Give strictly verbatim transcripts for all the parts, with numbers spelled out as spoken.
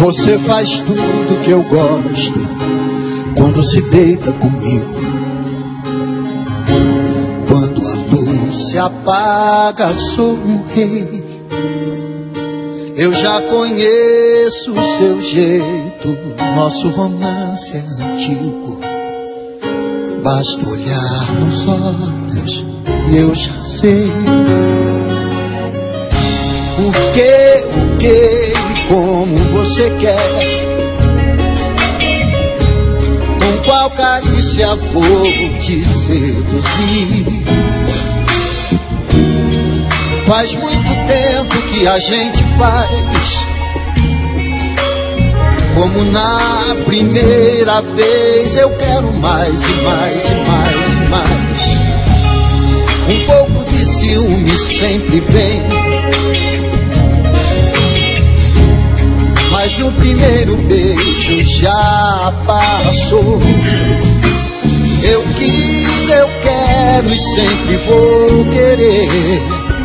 Você faz tudo que eu gosto quando se deita comigo. Quando a luz se apaga, sou um rei. Eu já conheço o seu jeito, nosso romance é antigo. Basta olhar nos olhos e eu já sei o que, o que e como você quer. Com qual carícia vou te seduzir. Faz muito tempo que a gente faz como na primeira vez. Eu quero mais e mais e mais e mais. Um pouco de ciúme sempre vem, mas no primeiro beijo já passou. Eu quis, eu quero e sempre vou querer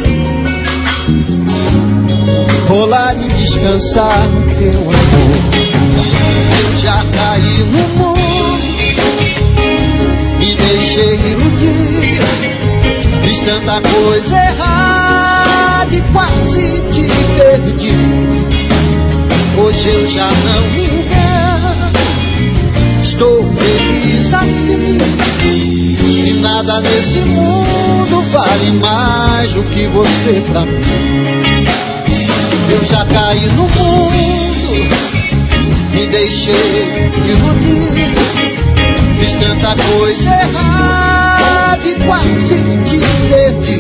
rolar e descansar no teu amor. Eu já caí no mundo, me deixei iludir, fiz tanta coisa errada e quase te perdi. Hoje eu já não me engano, estou feliz assim. E nada nesse mundo vale mais do que você pra mim. Eu já caí no mundo, me deixei iludir, fiz tanta coisa errada e quase te perdi.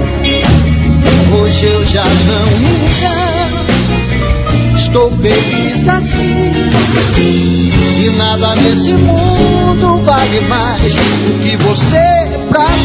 Hoje eu já não me engano, estou feliz assim. E nada nesse mundo vale mais do que você pra mim.